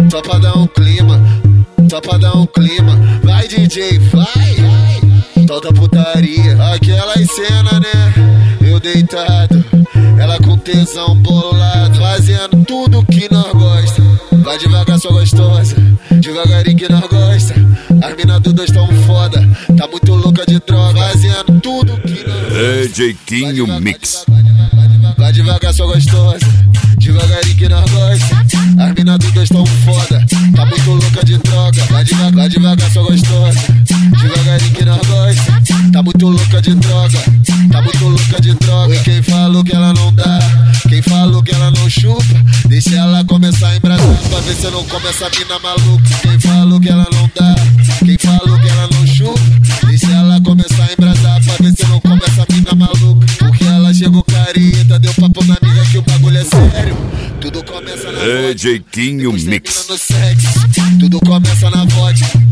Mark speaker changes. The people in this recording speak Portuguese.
Speaker 1: só pra dar um clima, só pra dar um clima. Vai DJ, vai, solta putaria. Aquelas cenas, né, eu deitado, ela com tesão bolado, fazendo tudo que nós gosta. Vai devagar, sua gostosa, devagarinho que nós gosta. As mina do dois tão foda, tá muito louca de droga, fazendo tudo que nós gosta.
Speaker 2: DJ Quinho Mix.
Speaker 1: Vai devagar, sua gostosa, devagarinho que nós gosta. As mina do dois tão foda, tá muito louca de droga. Vai devagar, sua gostosa, devagarinho que nós gosta. Tá muito louca de droga, tá muito louca de droga. E quem falou que ela não dá, quem falou que ela não chupa, deixa ela começar a embrasar pra ver se eu não come essa mina maluca. Quem falou que ela não dá, quem falou que ela não chupa, deixa ela começar a embrasar pra ver se eu não come essa mina maluca. Porque ela chegou careta, deu papo na amiga que o bagulho é sério. Tudo começa na
Speaker 2: DJ Quinho Mix.
Speaker 1: no sexo, tudo começa na vodka.